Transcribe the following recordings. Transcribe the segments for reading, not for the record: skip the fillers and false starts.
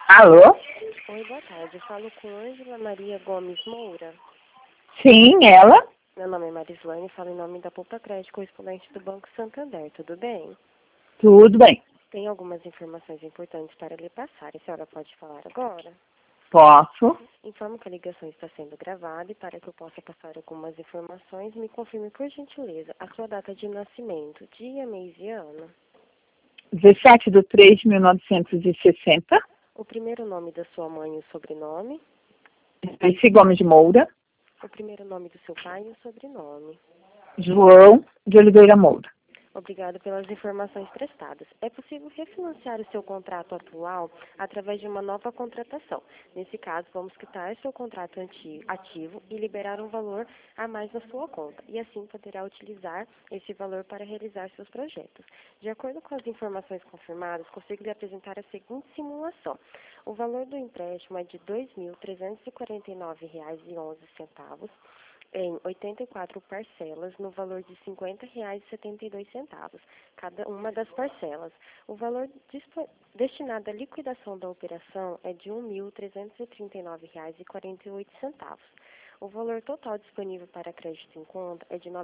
Alô? Oi, boa tarde. Falo com Ângela Maria Gomes Moura. Sim, ela? Meu nome é Marislane, falo em nome da Poupa Crédito, correspondente do Banco Santander. Tudo bem? Tudo bem. Tem algumas informações importantes para lhe passar. A senhora pode falar agora? Posso? Informo que a ligação está sendo gravada e para que eu possa passar algumas informações, me confirme, por gentileza, a sua data de nascimento, dia, mês e ano. 17/3/1960. O primeiro nome da sua mãe e o sobrenome. Esse Gomes de Moura. O primeiro nome do seu pai e o sobrenome. João de Oliveira Moura. Obrigada pelas informações prestadas. É possível refinanciar o seu contrato atual através de uma nova contratação. Nesse caso, vamos quitar seu contrato ativo e liberar um valor a mais na sua conta. E assim poderá utilizar esse valor para realizar seus projetos. De acordo com as informações confirmadas, consigo lhe apresentar a seguinte simulação. O valor do empréstimo é de R$ 2.349,11. Em 84 parcelas, no valor de R$ 50,72, cada uma das parcelas. O valor destinado à liquidação da operação é de R$ 1.339,48. O valor total disponível para crédito em conta é de R$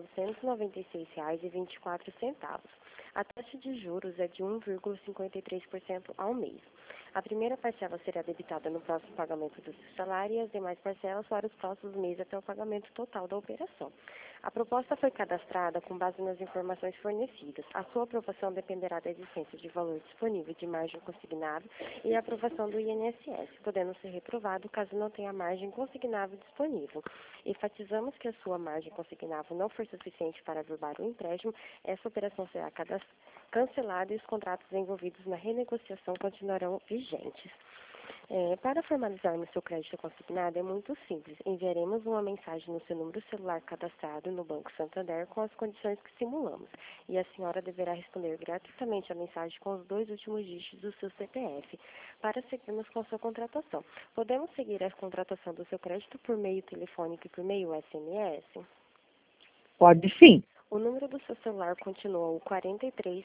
996,24. A taxa de juros é de 1,53% ao mês. A primeira parcela será debitada no próximo pagamento do seu salário e as demais parcelas para os próximos meses até o pagamento total da operação. A proposta foi cadastrada com base nas informações fornecidas. A sua aprovação dependerá da existência de valor disponível de margem consignável e a aprovação do INSS, podendo ser reprovado caso não tenha margem consignável disponível. Enfatizamos que a sua margem consignável não for suficiente para averbar o empréstimo, essa operação será cancelada e os contratos envolvidos na renegociação continuarão vigentes. Para formalizarmos seu crédito consignado é muito simples. Enviaremos uma mensagem no seu número celular cadastrado no Banco Santander com as condições que simulamos. E a senhora deverá responder gratuitamente a mensagem com os 2 últimos dígitos do seu CPF para seguirmos com a sua contratação. Podemos seguir a contratação do seu crédito por meio telefônico e por meio SMS? Pode sim. O número do seu celular continua o 43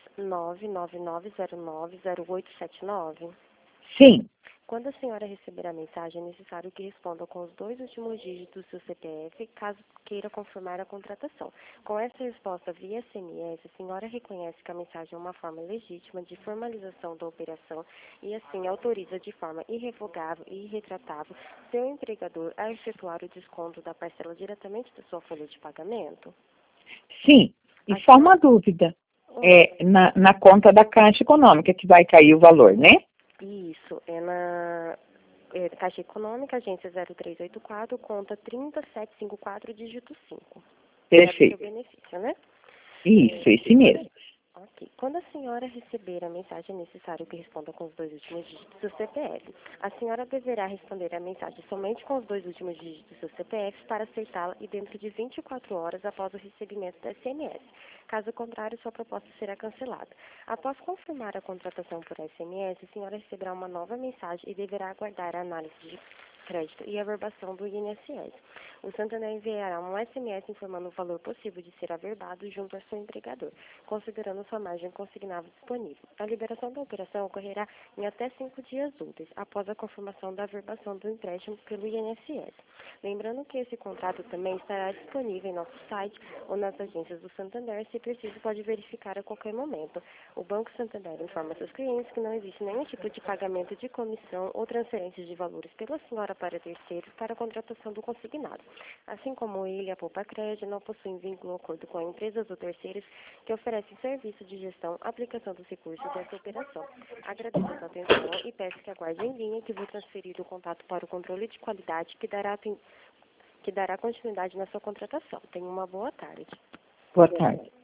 999090879? Sim. Quando a senhora receber a mensagem, é necessário que responda com os 2 últimos dígitos do seu CPF, caso queira confirmar a contratação. Com essa resposta via SMS, a senhora reconhece que a mensagem é uma forma legítima de formalização da operação e, assim, autoriza de forma irrevogável e irretratável seu empregador a efetuar o desconto da parcela diretamente da sua folha de pagamento? Sim. E só uma dúvida. Na conta da Caixa Econômica que vai cair o valor, né? Isso, é na Caixa Econômica, agência 0384, conta 30754, dígito 5. Perfeito. É do seu benefício, né? Isso, esse mesmo. Ok. Quando a senhora receber a mensagem, é necessário que responda com os 2 últimos dígitos do CPF. A senhora deverá responder a mensagem somente com os 2 últimos dígitos do CPF para aceitá-la e dentro de 24 horas após o recebimento da SMS. Caso contrário, sua proposta será cancelada. Após confirmar a contratação por SMS, a senhora receberá uma nova mensagem e deverá aguardar a análise de crédito e a averbação do INSS. O Santander enviará um SMS informando o valor possível de ser averbado junto ao seu empregador, considerando sua margem consignável disponível. A liberação da operação ocorrerá em até 5 dias úteis, após a confirmação da averbação do empréstimo pelo INSS. Lembrando que esse contrato também estará disponível em nosso site ou nas agências do Santander, se preciso pode verificar a qualquer momento. O Banco Santander informa seus clientes que não existe nenhum tipo de pagamento de comissão ou transferência de valores pela senhora para terceiros para a contratação do consignado. Assim como ele, a Poupa Crédito não possuem vínculo ou acordo com empresas ou terceiros que oferecem serviço de gestão, aplicação dos recursos dessa operação. Agradeço a sua atenção e peço que aguarde em linha que vou transferir o contato para o controle de qualidade que dará continuidade na sua contratação. Tenha uma boa tarde. Boa tarde.